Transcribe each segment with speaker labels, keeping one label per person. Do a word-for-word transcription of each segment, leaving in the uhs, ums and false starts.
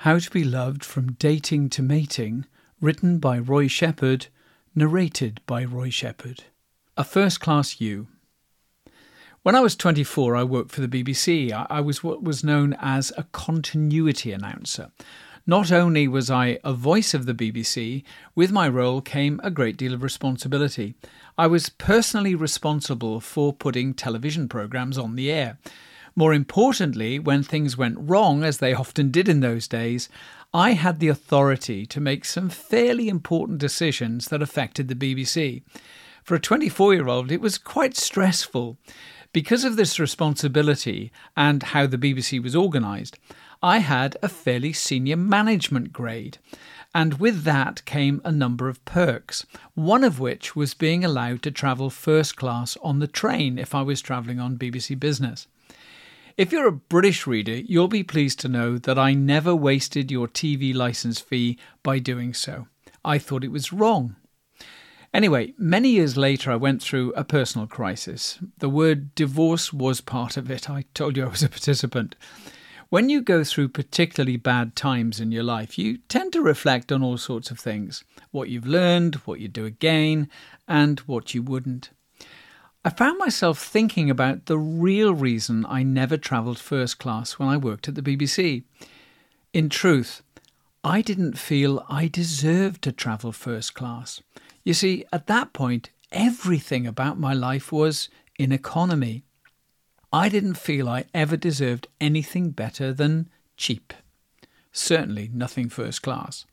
Speaker 1: How to Be Loved from Dating to Mating, written by Roy Shepherd, narrated by Roy Shepherd. A First Class You. When I was twenty-four, I worked for the B B C. I was what was known as a continuity announcer. Not only was I a voice of the B B C, with my role came a great deal of responsibility. I was personally responsible for putting television programmes on the air. More importantly, when things went wrong, as they often did in those days, I had the authority to make some fairly important decisions that affected the B B C. For a twenty-four-year-old, it was quite stressful. Because of this responsibility and how the B B C was organised, I had a fairly senior management grade. And with that came a number of perks, one of which was being allowed to travel first class on the train if I was travelling on B B C Business. If you're a British reader, you'll be pleased to know that I never wasted your T V licence fee by doing so. I thought it was wrong. Anyway, many years later I went through a personal crisis. The word divorce was part of it. I told you I was a participant. When you go through particularly bad times in your life, you tend to reflect on all sorts of things. What you've learned, what you'd do again, and what you wouldn't. I found myself thinking about the real reason I never travelled first class when I worked at the B B C. In truth, I didn't feel I deserved to travel first class. You see, at that point, everything about my life was in economy. I didn't feel I ever deserved anything better than cheap. Certainly nothing first class.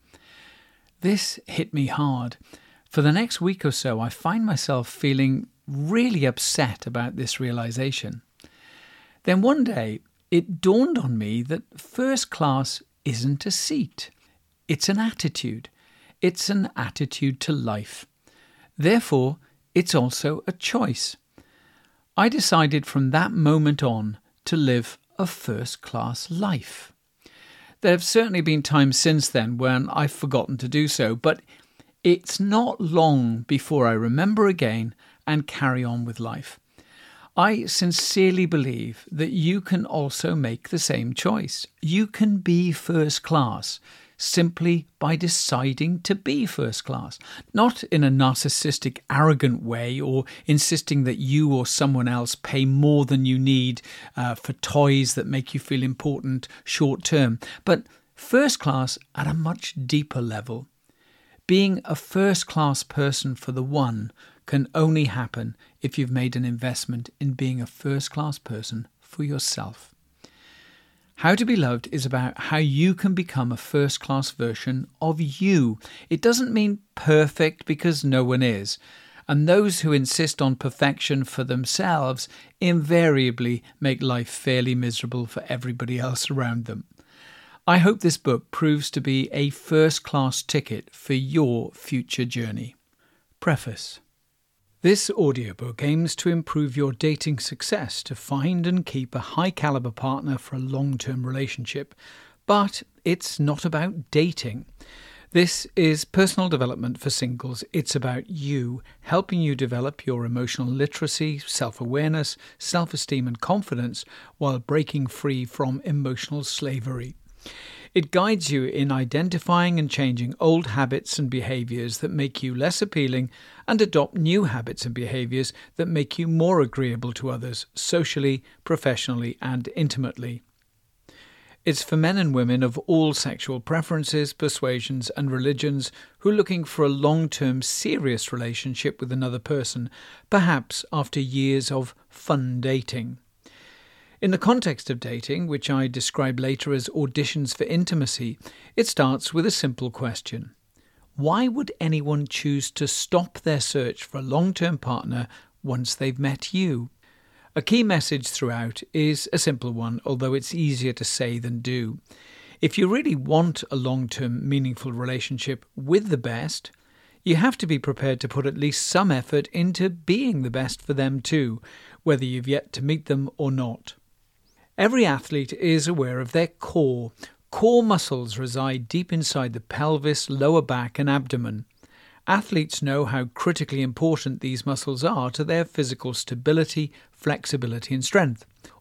Speaker 1: This hit me hard. For the next week or so, I find myself feeling really upset about this realisation. Then one day, it dawned on me that first class isn't a seat. It's an attitude. It's an attitude to life. Therefore, it's also a choice. I decided from that moment on to live a first-class life. There have certainly been times since then when I've forgotten to do so, but it's not long before I remember again and carry on with life. I sincerely believe that you can also make the same choice. You can be first class simply by deciding to be first class, not in a narcissistic, arrogant way or insisting that you or someone else pay more than you need uh, for toys that make you feel important short term, but first class at a much deeper level. Being a first class person for the one can only happen if you've made an investment in being a first class person for yourself. How to Be Loved is about how you can become a first-class version of you. It doesn't mean perfect because no one is. And those who insist on perfection for themselves invariably make life fairly miserable for everybody else around them. I hope this book proves to be a first-class ticket for your future journey. Preface. This audiobook aims to improve your dating success to find and keep a high-caliber partner for a long-term relationship, but it's not about dating. This is personal development for singles. It's about you, helping you develop your emotional literacy, self-awareness, self-esteem and confidence while breaking free from emotional slavery. It guides you in identifying and changing old habits and behaviours that make you less appealing and adopt new habits and behaviours that make you more agreeable to others, socially, professionally and intimately. It's for men and women of all sexual preferences, persuasions and religions who are looking for a long-term serious relationship with another person, perhaps after years of fun dating. In the context of dating, which I describe later as auditions for intimacy, it starts with a simple question. Why would anyone choose to stop their search for a long-term partner once they've met you? A key message throughout is a simple one, although it's easier to say than do. If you really want a long-term, meaningful relationship with the best, you have to be prepared to put at least some effort into being the best for them too, whether you've yet to meet them or not. Every athlete is aware of their core. Core muscles reside deep inside the pelvis, lower back and abdomen. Athletes know how critically important these muscles are to their physical stability, flexibility and strength.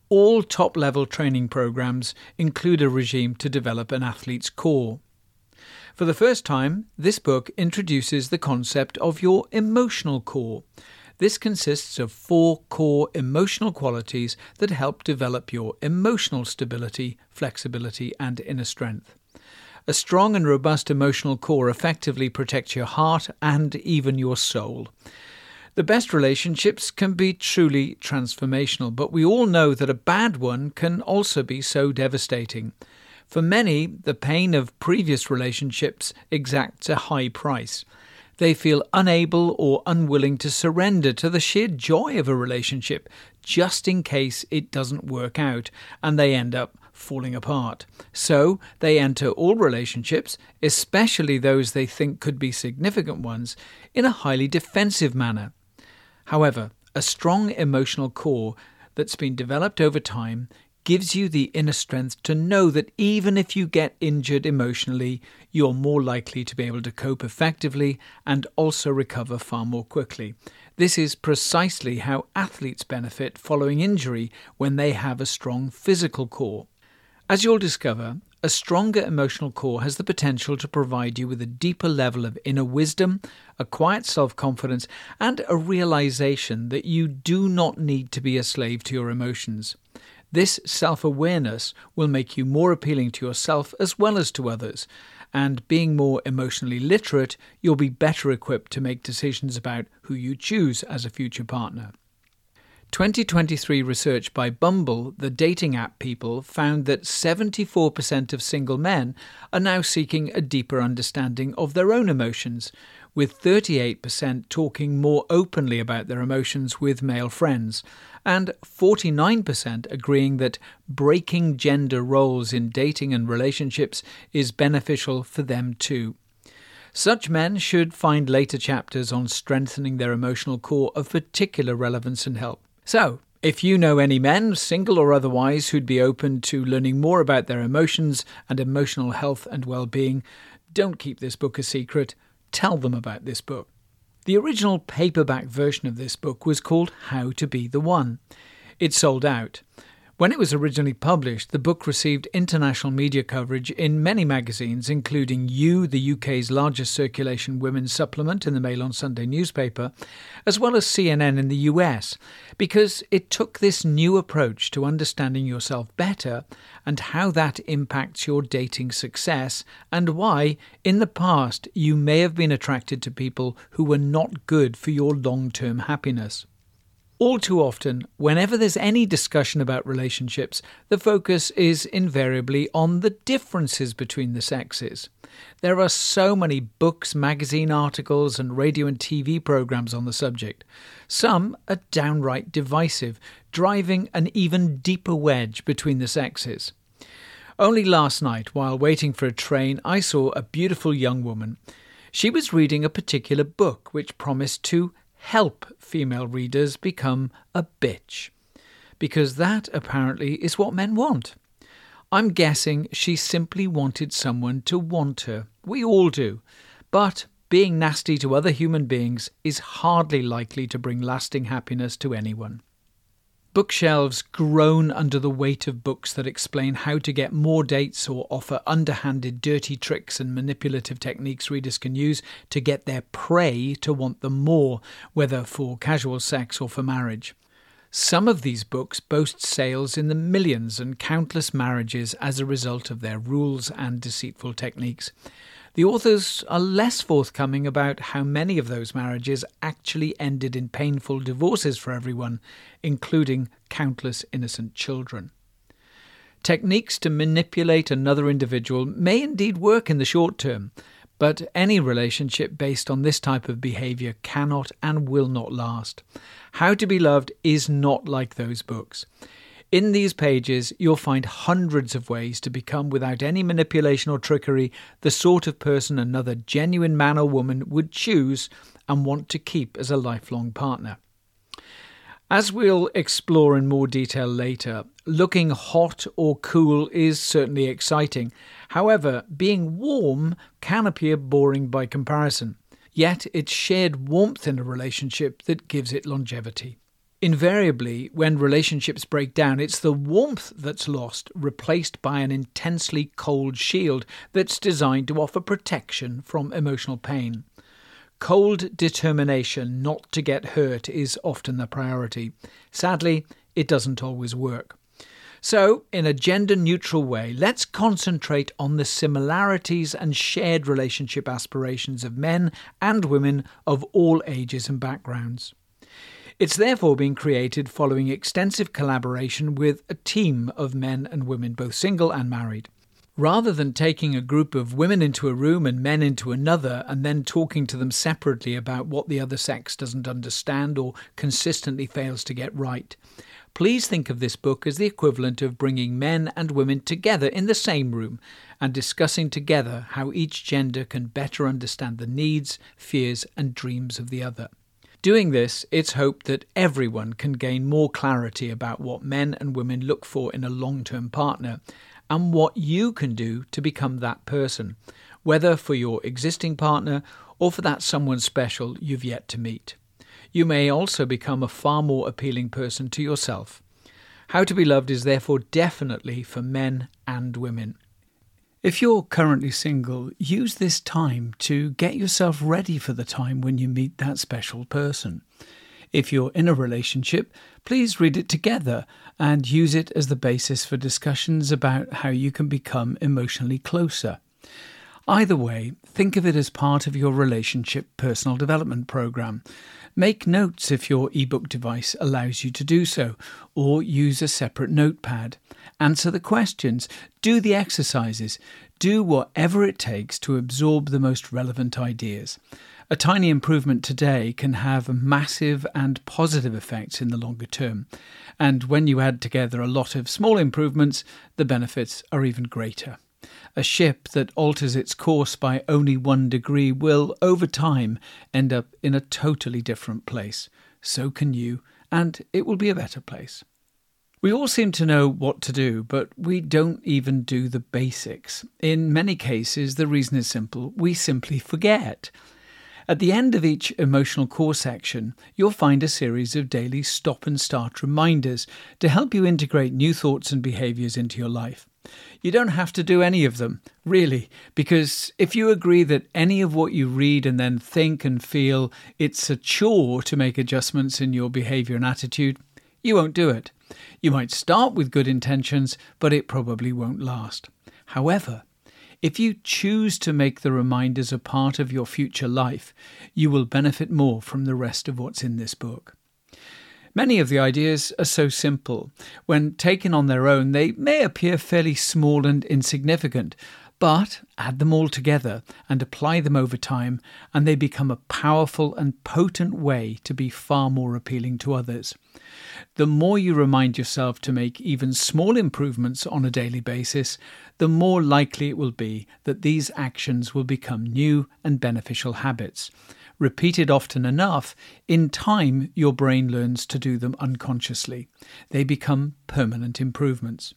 Speaker 1: All top-level training programs include a regime to develop an athlete's core. For the first time, this book introduces the concept of your emotional core. This consists of four core emotional qualities that help develop your emotional stability, flexibility, and inner strength. A strong and robust emotional core effectively protects your heart and even your soul. The best relationships can be truly transformational, but we all know that a bad one can also be so devastating. For many, the pain of previous relationships exacts a high price. They feel unable or unwilling to surrender to the sheer joy of a relationship, just in case it doesn't work out, and they end up falling apart. So they enter all relationships, especially those they think could be significant ones, in a highly defensive manner. However, a strong emotional core that's been developed over time gives you the inner strength to know that even if you get injured emotionally, you're more likely to be able to cope effectively and also recover far more quickly. This is precisely how athletes benefit following injury when they have a strong physical core. As you'll discover, a stronger emotional core has the potential to provide you with a deeper level of inner wisdom, a quiet self-confidence, and a realization that you do not need to be a slave to your emotions. This self-awareness will make you more appealing to yourself as well as to others, and being more emotionally literate, you'll be better equipped to make decisions about who you choose as a future partner. twenty twenty-three research by Bumble, the dating app people, found that seventy-four percent of single men are now seeking a deeper understanding of their own emotions, with thirty-eight percent talking more openly about their emotions with male friends, and forty-nine percent agreeing that breaking gender roles in dating and relationships is beneficial for them too. Such men should find later chapters on strengthening their emotional core of particular relevance and help. So, if you know any men, single or otherwise, who'd be open to learning more about their emotions and emotional health and well-being, don't keep this book a secret. Tell them about this book. The original paperback version of this book was called How to Be the One. It sold out. When it was originally published, the book received international media coverage in many magazines, including You, the U K's largest circulation women's supplement in the Mail on Sunday newspaper, as well as C N N in the U S, because it took this new approach to understanding yourself better and how that impacts your dating success, and why, in the past, you may have been attracted to people who were not good for your long-term happiness. All too often, whenever there's any discussion about relationships, the focus is invariably on the differences between the sexes. There are so many books, magazine articles, and radio and T V programs on the subject. Some are downright divisive, driving an even deeper wedge between the sexes. Only last night, while waiting for a train, I saw a beautiful young woman. She was reading a particular book which promised to help female readers become a bitch, because that apparently is what men want. I'm guessing she simply wanted someone to want her. We all do. But being nasty to other human beings is hardly likely to bring lasting happiness to anyone. Bookshelves groan under the weight of books that explain how to get more dates or offer underhanded, dirty tricks and manipulative techniques readers can use to get their prey to want them more, whether for casual sex or for marriage. Some of these books boast sales in the millions and countless marriages as a result of their rules and deceitful techniques. The authors are less forthcoming about how many of those marriages actually ended in painful divorces for everyone, including countless innocent children. Techniques to manipulate another individual may indeed work in the short term, but any relationship based on this type of behaviour cannot and will not last. How to Be Loved is not like those books. In these pages, you'll find hundreds of ways to become, without any manipulation or trickery, the sort of person another genuine man or woman would choose and want to keep as a lifelong partner. As we'll explore in more detail later, looking hot or cool is certainly exciting. However, being warm can appear boring by comparison. Yet it's shared warmth in a relationship that gives it longevity. Invariably, when relationships break down, it's the warmth that's lost, replaced by an intensely cold shield that's designed to offer protection from emotional pain. Cold determination not to get hurt is often the priority. Sadly, it doesn't always work. So, in a gender-neutral way, let's concentrate on the similarities and shared relationship aspirations of men and women of all ages and backgrounds. It's therefore been created following extensive collaboration with a team of men and women, both single and married. Rather than taking a group of women into a room and men into another and then talking to them separately about what the other sex doesn't understand or consistently fails to get right, please think of this book as the equivalent of bringing men and women together in the same room and discussing together how each gender can better understand the needs, fears and dreams of the other. Doing this, it's hoped that everyone can gain more clarity about what men and women look for in a long-term partner and what you can do to become that person, whether for your existing partner or for that someone special you've yet to meet. You may also become a far more appealing person to yourself. How to be Loved is therefore definitely for men and women. If you're currently single, use this time to get yourself ready for the time when you meet that special person. If you're in a relationship, please read it together and use it as the basis for discussions about how you can become emotionally closer. Either way, think of it as part of your relationship personal development program. Make notes if your ebook device allows you to do so, or use a separate notepad. Answer the questions, do the exercises, do whatever it takes to absorb the most relevant ideas. A tiny improvement today can have massive and positive effects in the longer term. And when you add together a lot of small improvements, the benefits are even greater. A ship that alters its course by only one degree will, over time, end up in a totally different place. So can you, and it will be a better place. We all seem to know what to do, but we don't even do the basics. In many cases, the reason is simple. We simply forget. At the end of each emotional core section, you'll find a series of daily stop and start reminders to help you integrate new thoughts and behaviours into your life. You don't have to do any of them, really, because if you agree that any of what you read and then think and feel it's a chore to make adjustments in your behaviour and attitude, you won't do it. You might start with good intentions, but it probably won't last. However, if you choose to make the reminders a part of your future life, you will benefit more from the rest of what's in this book. Many of the ideas are so simple. When taken on their own, they may appear fairly small and insignificant, but add them all together and apply them over time, and they become a powerful and potent way to be far more appealing to others. The more you remind yourself to make even small improvements on a daily basis, the more likely it will be that these actions will become new and beneficial habits. Repeated often enough, in time your brain learns to do them unconsciously. They become permanent improvements.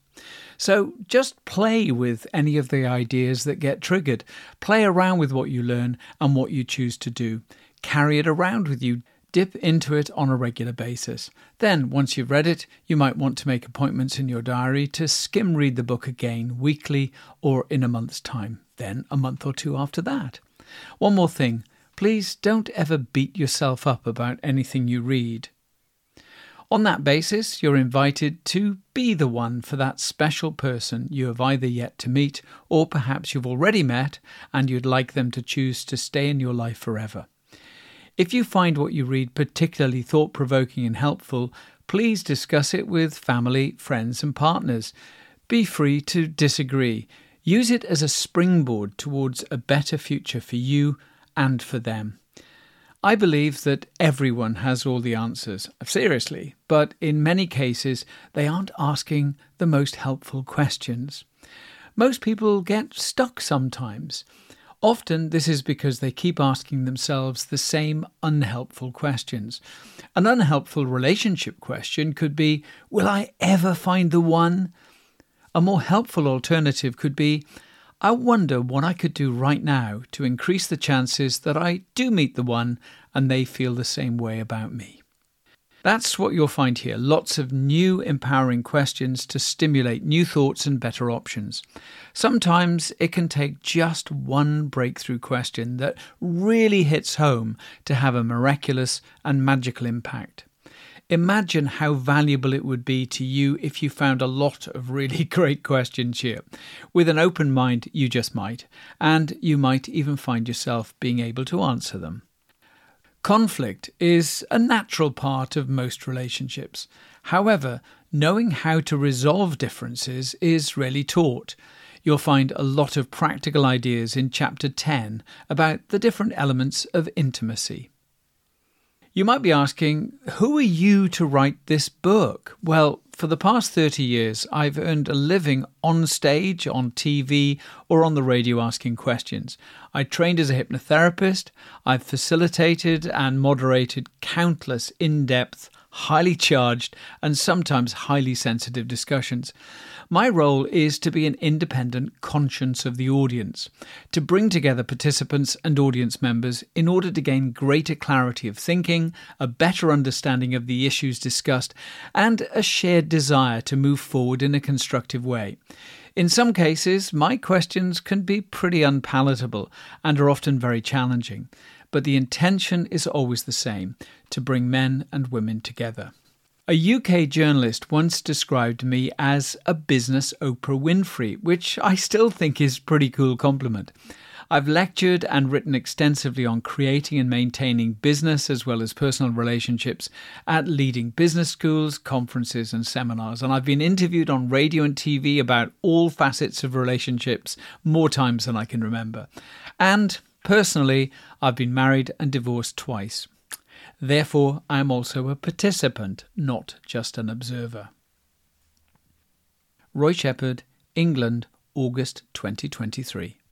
Speaker 1: So just play with any of the ideas that get triggered. Play around with what you learn and what you choose to do. Carry it around with you. Dip into it on a regular basis. Then, once you've read it, you might want to make appointments in your diary to skim read the book again weekly or in a month's time. Then a month or two after that. One more thing. Please don't ever beat yourself up about anything you read. On that basis, you're invited to be the one for that special person you have either yet to meet or perhaps you've already met and you'd like them to choose to stay in your life forever. If you find what you read particularly thought-provoking and helpful, please discuss it with family, friends and partners. Be free to disagree. Use it as a springboard towards a better future for you and for them. I believe that everyone has all the answers, seriously, but in many cases they aren't asking the most helpful questions. Most people get stuck sometimes. Often this is because they keep asking themselves the same unhelpful questions. An unhelpful relationship question could be, will I ever find the one? A more helpful alternative could be, I wonder what I could do right now to increase the chances that I do meet the one and they feel the same way about me. That's what you'll find here. Lots of new empowering questions to stimulate new thoughts and better options. Sometimes it can take just one breakthrough question that really hits home to have a miraculous and magical impact. Imagine how valuable it would be to you if you found a lot of really great questions here. With an open mind, you just might, and you might even find yourself being able to answer them. Conflict is a natural part of most relationships. However, knowing how to resolve differences is rarely taught. You'll find a lot of practical ideas in Chapter ten about the different elements of intimacy. You might be asking, who are you to write this book? Well, for the past thirty years, I've earned a living on stage, on T V, or on the radio asking questions. I trained as a hypnotherapist. I've facilitated and moderated countless in-depth, highly charged, and sometimes highly sensitive discussions. My role is to be an independent conscience of the audience, to bring together participants and audience members in order to gain greater clarity of thinking, a better understanding of the issues discussed, and a shared desire to move forward in a constructive way. In some cases, my questions can be pretty unpalatable and are often very challenging, but the intention is always the same, to bring men and women together. A U K journalist once described me as a business Oprah Winfrey, which I still think is a pretty cool compliment. I've lectured and written extensively on creating and maintaining business as well as personal relationships at leading business schools, conferences and seminars. And I've been interviewed on radio and T V about all facets of relationships more times than I can remember. And personally, I've been married and divorced twice. Therefore, I am also a participant, not just an observer. Roy Shepherd, England, August twenty twenty-three.